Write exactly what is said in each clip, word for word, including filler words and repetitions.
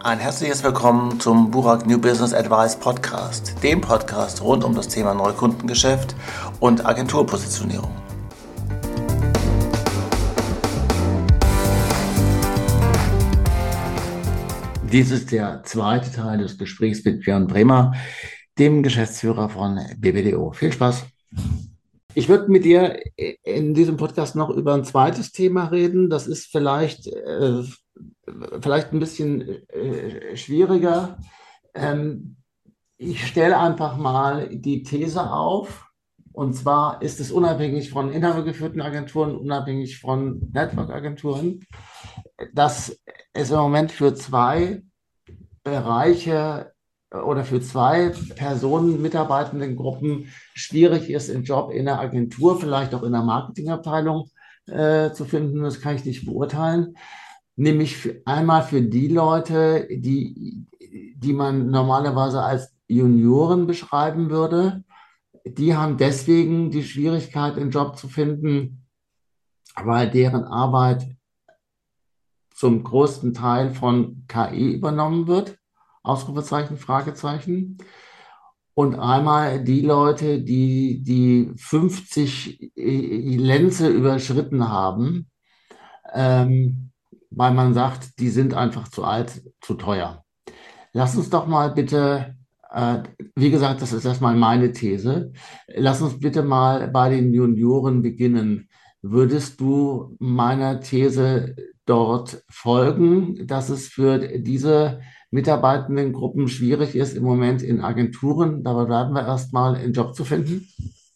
Ein herzliches Willkommen zum Burak New Business Advice Podcast, dem Podcast rund um das Thema Neukundengeschäft und Agenturpositionierung. Dies ist der zweite Teil des Gesprächs mit Björn Bremer, dem Geschäftsführer von B B D O. Viel Spaß! Ich würde mit dir in diesem Podcast noch über ein zweites Thema reden. Das ist vielleicht, äh, vielleicht ein bisschen äh, schwieriger. Ähm, ich stelle einfach mal die These auf. Und zwar ist es unabhängig von inhabergeführten Agenturen, unabhängig von Network-Agenturen, dass es im Moment für zwei Bereiche oder für zwei Personen, mitarbeitenden Gruppen schwierig ist, einen Job in der Agentur, vielleicht auch in der Marketingabteilung äh, zu finden. Das kann ich nicht beurteilen. Nämlich für, einmal für die Leute, die, die man normalerweise als Junioren beschreiben würde. Die haben deswegen die Schwierigkeit, einen Job zu finden, weil deren Arbeit zum größten Teil von K I übernommen wird. Ausrufezeichen, Fragezeichen. Und einmal die Leute, die die fünfzig Lenze überschritten haben, ähm, weil man sagt, die sind einfach zu alt, zu teuer. Lass uns doch mal bitte, äh, wie gesagt, das ist erstmal meine These, lass uns bitte mal bei den Junioren beginnen. Würdest du meiner These dort folgen, dass es für diese mitarbeitenden Gruppen schwierig ist, im Moment in Agenturen, dabei bleiben wir erstmal, einen Job zu finden?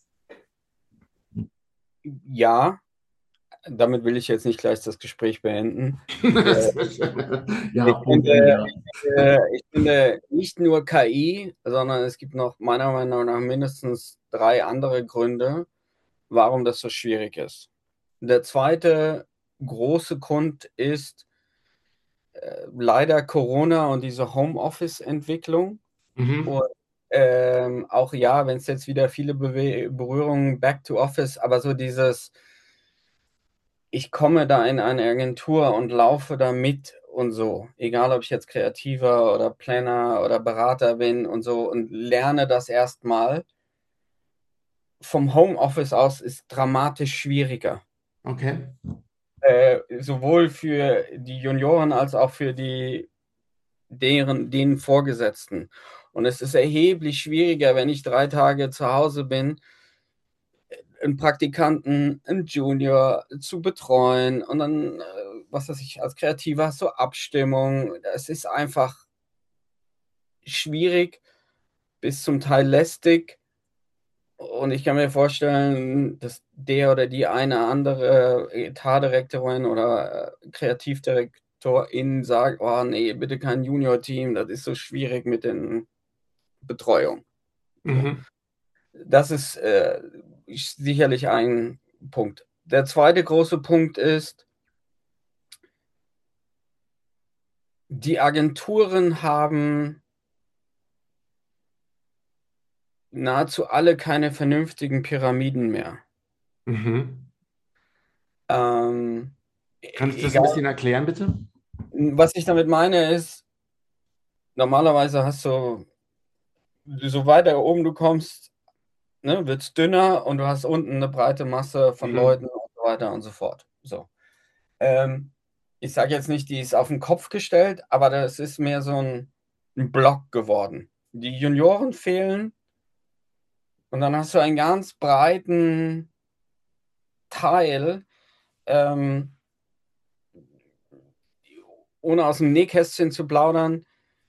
Ja, damit will ich jetzt nicht gleich das Gespräch beenden. Ja, ich, Punkt finde, Ende. ich, ich finde nicht nur K I, sondern es gibt noch meiner Meinung nach mindestens drei andere Gründe, warum das so schwierig ist. Der zweite große Grund ist äh, leider Corona und diese Homeoffice-Entwicklung. Mhm. Und ähm, auch ja, wenn es jetzt wieder viele Bewe Berührungen back to Office, aber so dieses, ich komme da in eine Agentur und laufe da mit und so, egal ob ich jetzt Kreativer oder Planner oder Berater bin und so und lerne das erstmal. Vom Homeoffice aus ist dramatisch schwieriger. Okay. Äh, sowohl für die Junioren als auch für die deren, den Vorgesetzten. Und es ist erheblich schwieriger, wenn ich drei Tage zu Hause bin, einen Praktikanten, einen Junior zu betreuen und dann, äh, was weiß ich, als Kreativer hast du Abstimmung. Es ist einfach schwierig, bis zum Teil lästig. Und ich kann mir vorstellen, dass der oder die eine andere Etatdirektorin oder äh, Kreativdirektorin sagt, oh nee, bitte kein Junior-Team, das ist so schwierig mit den Betreuung. So. Mhm. Das ist äh, sicherlich ein Punkt. Der zweite große Punkt ist, die Agenturen haben nahezu alle keine vernünftigen Pyramiden mehr. Mhm. Ähm, Kannst du das ein egal, bisschen erklären, bitte? was ich damit meine, ist, normalerweise hast du, so weiter oben du kommst, ne, wird es dünner und du hast unten eine breite Masse von Mhm. Leuten und so weiter und so fort. So. Ähm, ich sage jetzt nicht, die ist auf den Kopf gestellt, aber das ist mehr so ein, ein Block geworden. Die Junioren fehlen und dann hast du einen ganz breiten Teil, ähm, ohne aus dem Nähkästchen zu plaudern.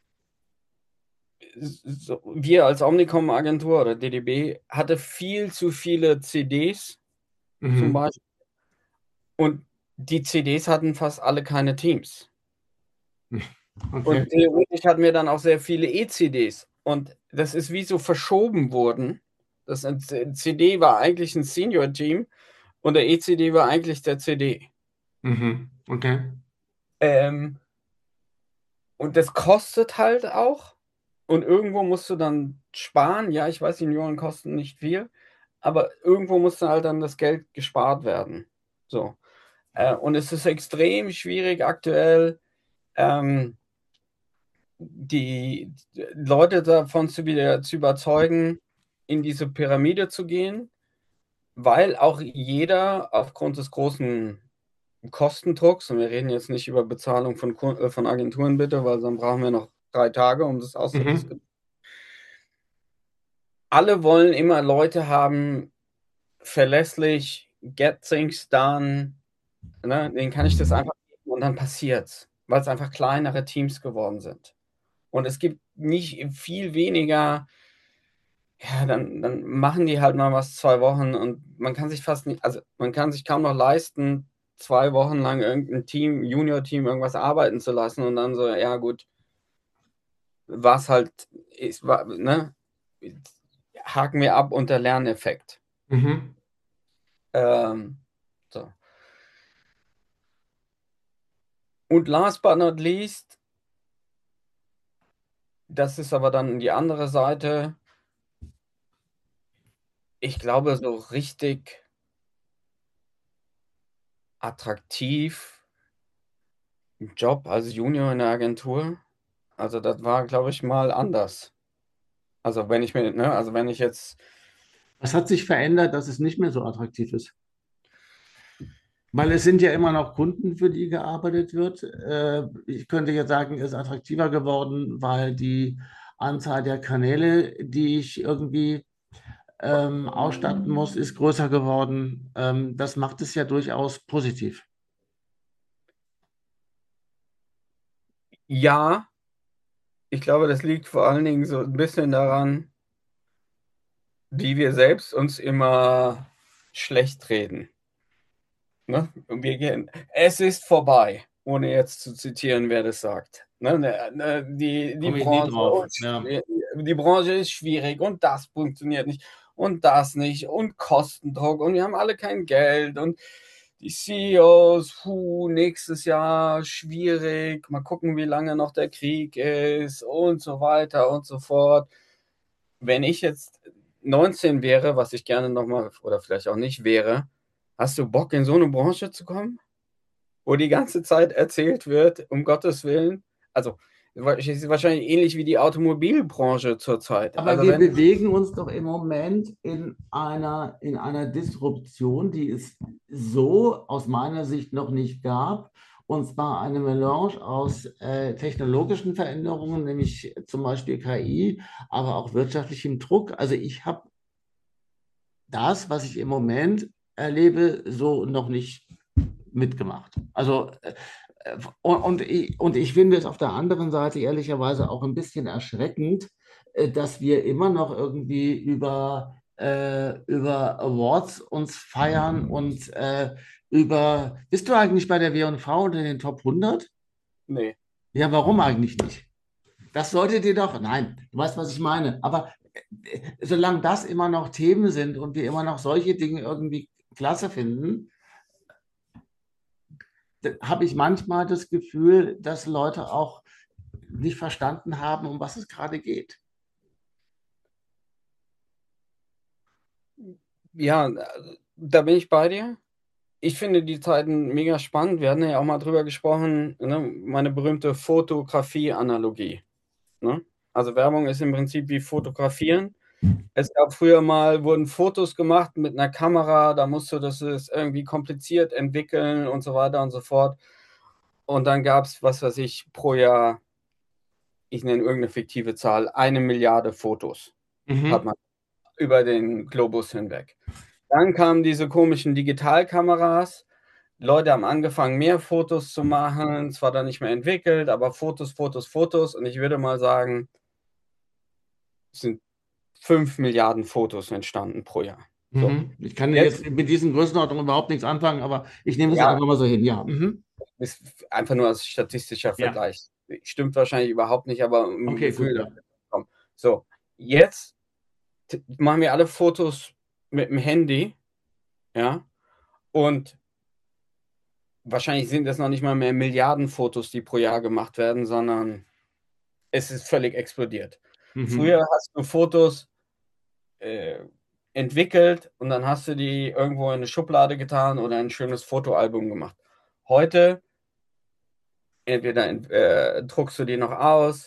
So, wir als Omnicom-Agentur oder D D B hatte viel zu viele C Ds zum Mhm. Beispiel und die C Ds hatten fast alle keine Teams. Okay. Und theoretisch hatten wir dann auch sehr viele E C Ds. Und das ist wie so verschoben worden. Das C D war eigentlich ein Senior-Team und der E C D war eigentlich der C D. Mhm. Okay. Ähm, und das kostet halt auch. Und irgendwo musst du dann sparen. Ja, ich weiß, Junioren kosten nicht viel, aber irgendwo muss dann halt dann das Geld gespart werden. So. Äh, und es ist extrem schwierig aktuell. Ähm, die Leute davon zu, wieder, zu überzeugen, in diese Pyramide zu gehen, weil auch jeder aufgrund des großen Kostendrucks, und wir reden jetzt nicht über Bezahlung von, Kun- äh, von Agenturen bitte, weil dann brauchen wir noch drei Tage, um das Mhm. auszudiskutieren. Alle wollen immer Leute haben, verlässlich, get things done, ne? Denen kann ich das einfach geben und dann passiert's, weil es einfach kleinere Teams geworden sind. Und es gibt nicht viel weniger, ja, dann, dann machen die halt mal was zwei Wochen und man kann sich fast nicht, also man kann sich kaum noch leisten, zwei Wochen lang irgendein Team, Junior-Team irgendwas arbeiten zu lassen und dann so, ja gut, was halt ist, wa- ne, haken wir ab unter Lerneffekt. Mhm. Ähm, so. Und last but not least, das ist aber dann die andere Seite, ich glaube, so richtig attraktiv ein Job als Junior in der Agentur. Also das war, glaube ich, mal anders. Also wenn ich mir, ne, also wenn ich jetzt, Was hat sich verändert, dass es nicht mehr so attraktiv ist? Weil es sind ja immer noch Kunden, für die gearbeitet wird. Äh, ich könnte jetzt sagen, es ist attraktiver geworden, weil die Anzahl der Kanäle, die ich irgendwie ähm, ausstatten muss, ist größer geworden. Ähm, das macht es ja durchaus positiv. ja, ich glaube, das liegt vor allen Dingen so ein bisschen daran, wie wir selbst uns immer schlecht reden. Ne? Und wir gehen, es ist vorbei, ohne jetzt zu zitieren, wer das sagt. Ne? Ne, ne, Die, die Komme ich nie Branche, drauf. oh, Ja. die Branche ist schwierig und das funktioniert nicht und das nicht und Kostendruck und wir haben alle kein Geld und die C E Os, puh, nächstes Jahr schwierig, mal gucken, wie lange noch der Krieg ist und so weiter und so fort. Wenn ich jetzt neunzehn wäre, was ich gerne nochmal oder vielleicht auch nicht wäre, hast du Bock, in so eine Branche zu kommen, wo die ganze Zeit erzählt wird, um Gottes Willen? Also, es ist wahrscheinlich ähnlich wie die Automobilbranche zurzeit. Aber Also, wir wenn, bewegen uns doch im Moment in einer, in einer Disruption, die es so aus meiner Sicht noch nicht gab. Und zwar eine Melange aus äh, technologischen Veränderungen, nämlich zum Beispiel K I, aber auch wirtschaftlichem Druck. Also ich habe das, was ich im Moment erlebe, so noch nicht mitgemacht. Also äh, und, und, ich, und ich finde es auf der anderen Seite ehrlicherweise auch ein bisschen erschreckend, äh, dass wir immer noch irgendwie über, äh, über Awards uns feiern und äh, über, bist du eigentlich bei der W und V unter den Top hundert? nee. Ja, warum eigentlich nicht? Das solltet ihr doch, nein, du weißt, was ich meine. Aber äh, solange das immer noch Themen sind und wir immer noch solche Dinge irgendwie klasse finden, habe ich manchmal das Gefühl, dass Leute auch nicht verstanden haben, um was es gerade geht. Ja, da bin ich bei dir. Ich finde die Zeiten mega spannend. Wir hatten ja auch mal drüber gesprochen, ne? Meine berühmte Fotografie-Analogie. Ne? Also Werbung ist im Prinzip wie Fotografieren. Es gab früher mal, wurden Fotos gemacht mit einer Kamera, da musst du das ist irgendwie kompliziert entwickeln und so weiter und so fort. Und dann gab es, was weiß ich, pro Jahr, ich nenne irgendeine fiktive Zahl, eine Milliarde Fotos hat Mhm. man über den Globus hinweg. Dann kamen diese komischen Digitalkameras. Leute haben angefangen, mehr Fotos zu machen. Zwar dann nicht mehr entwickelt, aber Fotos, Fotos, Fotos. Und ich würde mal sagen, es sind fünf Milliarden Fotos entstanden pro Jahr. So. Mhm. Ich kann Jetzt, jetzt mit diesen Größenordnungen überhaupt nichts anfangen, aber ich nehme es ja, einfach mal so hin. Ja. Mhm. ist einfach nur als statistischer Ja. Vergleich. Stimmt wahrscheinlich überhaupt nicht, aber ein Okay, gut, Gefühl ja. dafür bekommen. So, jetzt t- machen wir alle Fotos mit dem Handy, ja, und wahrscheinlich sind es noch nicht mal mehr Milliarden Fotos, die pro Jahr gemacht werden, sondern es ist völlig explodiert. Mhm. Früher hast du Fotos äh, entwickelt und dann hast du die irgendwo in eine Schublade getan oder ein schönes Fotoalbum gemacht. Heute entweder äh, druckst du die noch aus,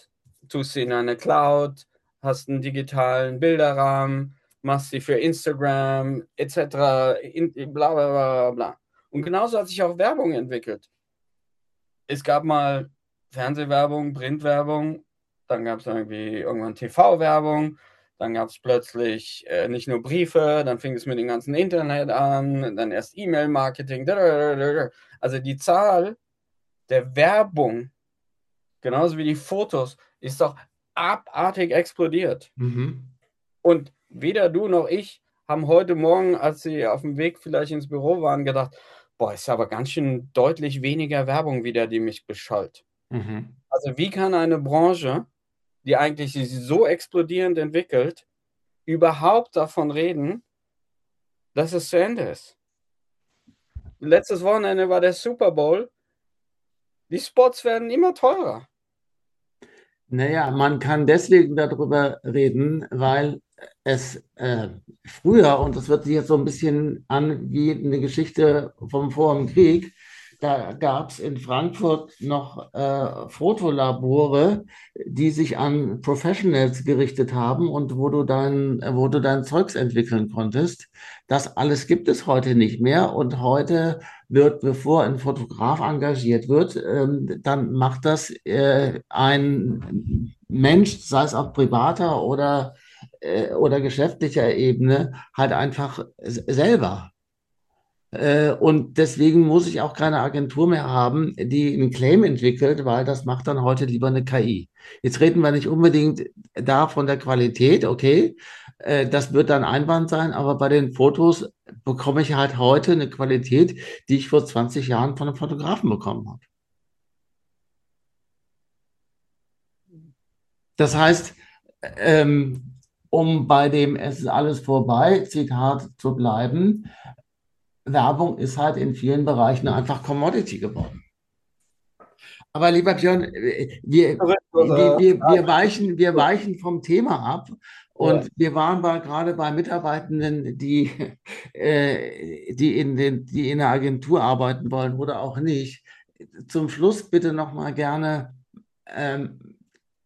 tust sie in eine Cloud, hast einen digitalen Bilderrahmen, machst sie für Instagram et cetera. In, bla bla bla bla. Und genauso hat sich auch Werbung entwickelt. Es gab mal Fernsehwerbung, Printwerbung, dann gab es irgendwie irgendwann T V-Werbung, dann gab es plötzlich äh, nicht nur Briefe, dann fing es mit dem ganzen Internet an, dann erst E-Mail-Marketing. Also die Zahl der Werbung, genauso wie die Fotos, ist doch abartig explodiert. Mhm. Und weder du noch ich haben heute Morgen, als sie auf dem Weg vielleicht ins Büro waren, gedacht, boah, ist aber ganz schön deutlich weniger Werbung wieder, die mich beschallt. Mhm. Also wie kann eine Branche, die eigentlich sich so explodierend entwickelt, überhaupt davon reden, dass es zu Ende ist? Letztes Wochenende war der Super Bowl. Die Spots werden immer teurer. Naja, man kann deswegen darüber reden, weil es äh, früher, und das hört sich jetzt so ein bisschen an wie eine Geschichte vom Vor dem Krieg, da gab es in Frankfurt noch äh, Fotolabore, die sich an Professionals gerichtet haben und wo du dein, wo du dein Zeugs entwickeln konntest. Das alles gibt es heute nicht mehr. Und heute wird, bevor ein Fotograf engagiert wird, ähm, dann macht das äh, ein Mensch, sei es auf privater oder, äh, oder geschäftlicher Ebene, halt einfach s- selber. Äh, Und deswegen muss ich auch keine Agentur mehr haben, die einen Claim entwickelt, weil das macht dann heute lieber eine K I. Jetzt reden wir nicht unbedingt da von der Qualität, okay, äh, das wird dann Einwand sein, aber bei den Fotos bekomme ich halt heute eine Qualität, die ich vor zwanzig Jahren von einem Fotografen bekommen habe. Das heißt, ähm, um bei dem Es ist alles vorbei, Zitat zu bleiben, Werbung ist halt in vielen Bereichen einfach Commodity geworden. Aber lieber Björn, äh, wir, Zurück zu wir, unserer wir, wir Frage. weichen, wir weichen vom Thema ab. Ja. Und wir waren bei, gerade bei Mitarbeitenden, die, äh, die, in den, die in der Agentur arbeiten wollen oder auch nicht. Zum Schluss bitte nochmal gerne ähm,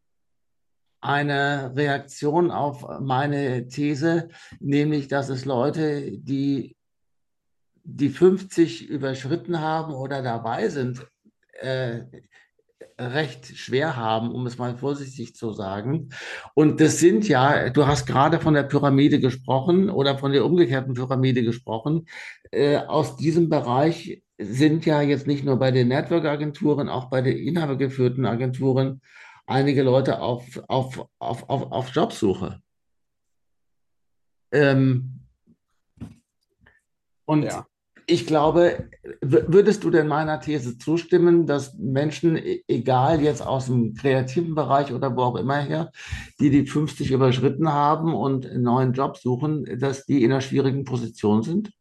eine Reaktion auf meine These, nämlich, dass es Leute, die die fünfzig überschritten haben oder dabei sind, äh, recht schwer haben, um es mal vorsichtig zu sagen. Und das sind ja, du hast gerade von der Pyramide gesprochen oder von der umgekehrten Pyramide gesprochen. Äh, aus diesem Bereich sind ja jetzt nicht nur bei den Network-Agenturen, auch bei den inhabergeführten Agenturen einige Leute auf, auf, auf, auf, auf Jobsuche. Ähm, und Ja. ich glaube, w- würdest du denn meiner These zustimmen, dass Menschen, e- egal jetzt aus dem kreativen Bereich oder wo auch immer her, die die fünfzig überschritten haben und einen neuen Job suchen, dass die in einer schwierigen Position sind?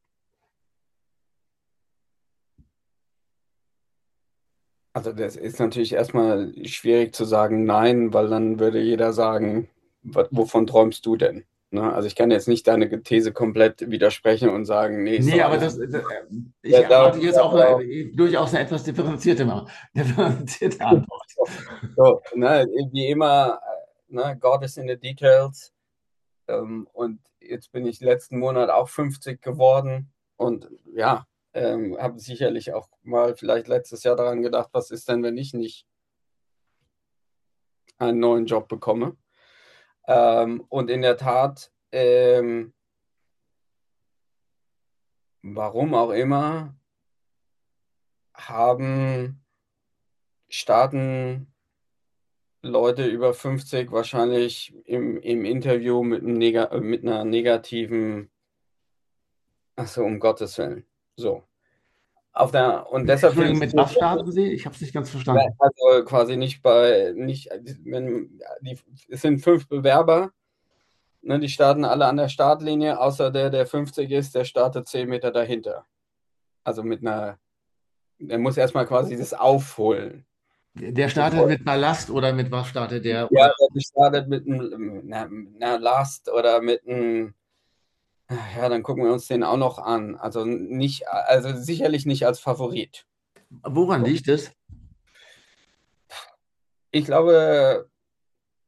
Also das ist natürlich erstmal schwierig zu sagen nein, weil dann würde jeder sagen, "Wa- wovon träumst du denn?" Ne? Also ich kann jetzt nicht deine These komplett widersprechen und sagen, nee, ist Nee, doch aber alles. das, das ich Ja, da, erwarte jetzt auch eine, durchaus eine etwas differenzierte, differenzierte Antwort. so, ne, wie immer, äh, ne, God is in the details. Ähm, und jetzt bin ich letzten Monat auch fünfzig geworden und ja, ähm, habe sicherlich auch mal vielleicht letztes Jahr daran gedacht, was ist denn, wenn ich nicht einen neuen Job bekomme? Ähm, und in der Tat, ähm, warum auch immer, haben Staaten Leute über fünfzig wahrscheinlich im, im Interview mit, einem Nega äh, mit einer negativen, ach so, um Gottes Willen. So. Auf der, und deshalb finde Entschuldigung, ich es mit so, was starten Sie? Ich habe es nicht ganz ja, verstanden. also quasi nicht bei, nicht, wenn, die, es sind fünf Bewerber, ne, die starten alle an der Startlinie, außer der, der fünfzig ist, der startet zehn Meter dahinter. Also mit einer, der muss erstmal quasi das aufholen. Der startet Bevor, mit Ballast oder mit was startet der? ja, Oder der startet mit einem, einer, einer Last oder mit einem, ja, dann gucken wir uns den auch noch an. Also nicht, also sicherlich nicht als Favorit. woran So. liegt es? Ich glaube,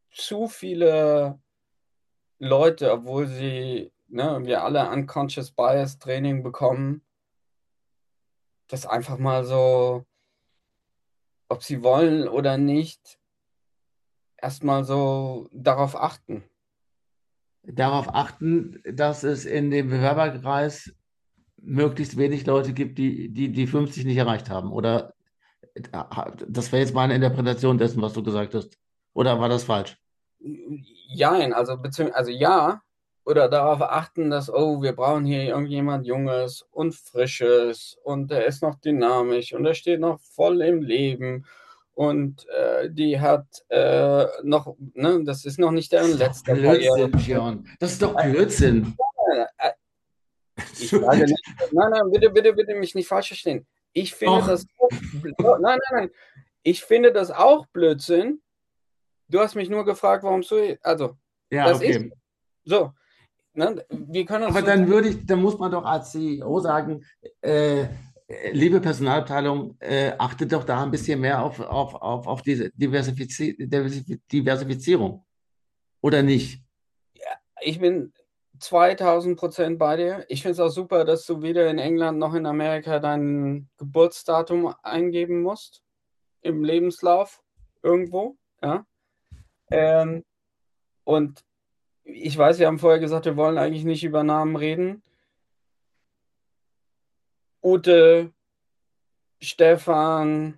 zu viele Leute, obwohl sie, ne, wir alle Unconscious Bias Training bekommen, das einfach mal so, ob sie wollen oder nicht, erstmal so darauf achten. Darauf achten, dass es in dem Bewerberkreis möglichst wenig Leute gibt, die die, die fünfzig nicht erreicht haben. Oder äh, das wäre jetzt meine Interpretation dessen, was du gesagt hast. Oder war das falsch? Jein, also, bezieh also ja, oder darauf achten, dass, oh, wir brauchen hier irgendjemand Junges und Frisches und der ist noch dynamisch und der steht noch voll im Leben und äh, die hat äh, noch, ne, das ist noch nicht Das deren ist doch letzter Karriere. Blödsinn, Björn. Das ist doch Blödsinn. Äh, äh, Ich sage nicht, nein, nein, bitte, bitte, bitte mich nicht falsch verstehen. Ich finde Doch, das, auch bl- oh, nein, nein, nein, ich finde das auch Blödsinn. Du hast mich nur gefragt, warum so, also, ja, das ist okay. so. Ne? Wir können uns Aber so dann würde ich, dann muss man doch als C E O sagen, äh, liebe Personalabteilung, äh, achtet doch da ein bisschen mehr auf, auf, auf, auf diese Diversifizi Diversif- Diversifizierung. Oder nicht? Ich bin zweitausend Prozent bei dir. Ich finde es auch super, dass du weder in England noch in Amerika dein Geburtsdatum eingeben musst im Lebenslauf irgendwo. Ja? Ähm, und ich weiß, wir haben vorher gesagt, wir wollen eigentlich nicht über Namen reden. Ute, Stefan,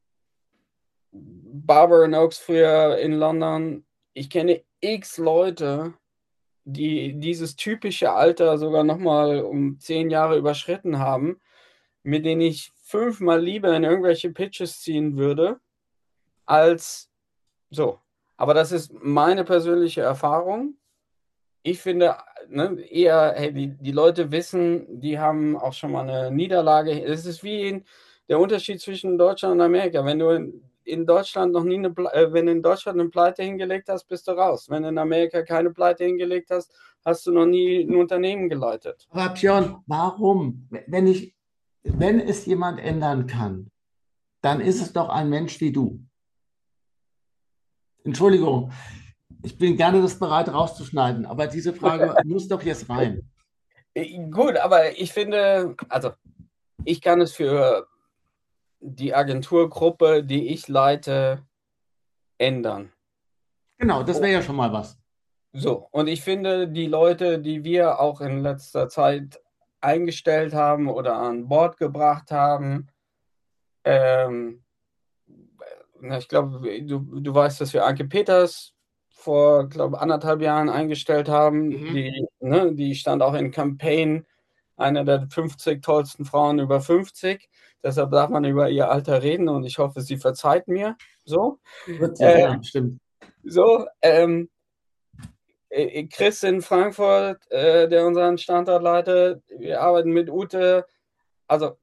Barbara and Oaks früher in London. Ich kenne x Leute, die dieses typische Alter sogar nochmal um zehn Jahre überschritten haben, mit denen ich fünfmal lieber in irgendwelche Pitches ziehen würde, als so. Aber das ist meine persönliche Erfahrung. Ich finde, ne, eher, hey, die, die Leute wissen, die haben auch schon mal eine Niederlage. Es ist wie in, der Unterschied zwischen Deutschland und Amerika. Wenn du in, in Deutschland noch nie eine, Ple- äh, wenn du in Deutschland eine Pleite hingelegt hast, bist du raus. Wenn du in Amerika keine Pleite hingelegt hast, hast du noch nie ein Unternehmen geleitet. Aber Björn, warum? Wenn ich, wenn es jemand ändern kann, dann ist es doch ein Mensch wie du. Entschuldigung, ich bin gerne das bereit rauszuschneiden, aber diese Frage muss doch jetzt rein. Äh, Gut, aber ich finde, also ich kann es für die Agenturgruppe, die ich leite, ändern. Genau, das wäre ja schon mal was. So, und ich finde, die Leute, die wir auch in letzter Zeit eingestellt haben oder an Bord gebracht haben, ähm, na, ich glaube, du, du weißt, dass wir Anke Peters vor, glaube anderthalb Jahren eingestellt haben. Mhm. Die, ne, die stand auch in Campaign, eine der fünfzig tollsten Frauen über fünfzig. Deshalb darf man über ihr Alter reden und ich hoffe, sie verzeiht mir. So, Wird sie, äh, ja, stimmt. so, ähm, äh, Chris in Frankfurt, äh, der unseren Standort leitet, wir arbeiten mit Ute. Also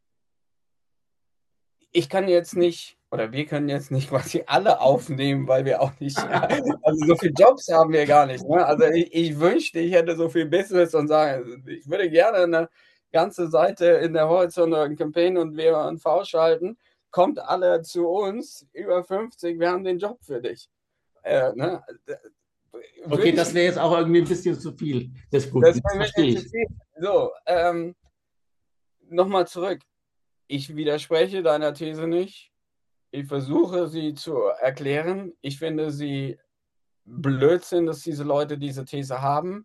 ich kann jetzt nicht, oder wir können jetzt nicht quasi alle aufnehmen, weil wir auch nicht, also so viele Jobs haben wir gar nicht. Ne? Also ich, ich wünschte, ich hätte so viel Business und sagen, ich würde gerne eine ganze Seite in der Horizont oder in Campaign und W und V schalten. Kommt alle zu uns, über fünfzig, wir haben den Job für dich. Äh, ne? Okay, Würde ich das wäre jetzt auch irgendwie ein bisschen zu viel des Das Guten. war Das ein bisschen verstehe zu ich. viel. So, ähm, nochmal zurück. Ich widerspreche deiner These nicht. Ich versuche sie zu erklären. Ich finde sie Blödsinn, dass diese Leute diese These haben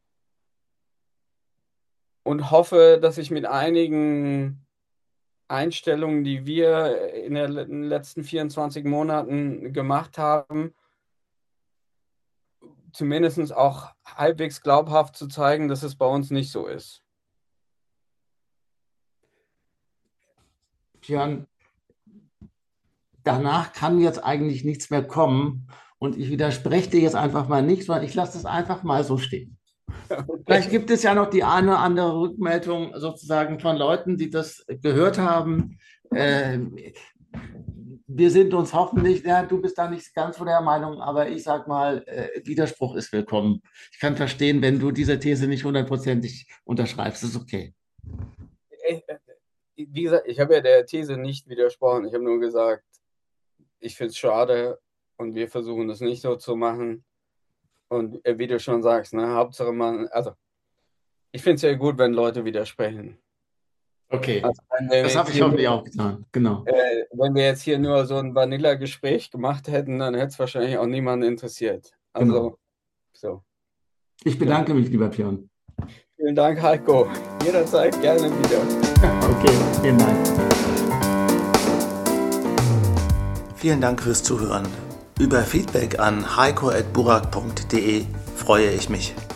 und hoffe, dass ich mit einigen Einstellungen, die wir in, der, in den letzten vierundzwanzig Monaten gemacht haben, zumindest auch halbwegs glaubhaft zu zeigen, dass es bei uns nicht so ist. Björn, danach kann jetzt eigentlich nichts mehr kommen und ich widerspreche dir jetzt einfach mal nicht, sondern ich lasse es einfach mal so stehen. Vielleicht Okay. gibt es ja noch die eine oder andere Rückmeldung sozusagen von Leuten, die das gehört haben. Äh, wir sind uns hoffentlich, ja, du bist da nicht ganz von der Meinung, aber ich sag mal, äh, Widerspruch ist willkommen. Ich kann verstehen, wenn du diese These nicht hundertprozentig unterschreibst, ist okay. Äh, äh, Wie gesagt, ich habe ja der These nicht widersprochen. Ich habe nur gesagt, ich finde es schade und wir versuchen das nicht so zu machen. Und äh, wie du schon sagst, ne, Hauptsache man, also ich finde es ja gut, wenn Leute widersprechen. Okay, Also wenn wir das jetzt habe ich hier, hoffentlich auch getan. Genau, äh, wenn wir jetzt hier nur so ein Vanilla-Gespräch gemacht hätten, dann hätte es wahrscheinlich auch niemanden interessiert. genau. Also, so, Ich genau. bedanke mich, lieber Björn. Vielen Dank, Heiko. Jederzeit gerne wieder. Okay, vielen Dank. Vielen Dank fürs Zuhören. Über Feedback an heiko at burak punkt de freue ich mich.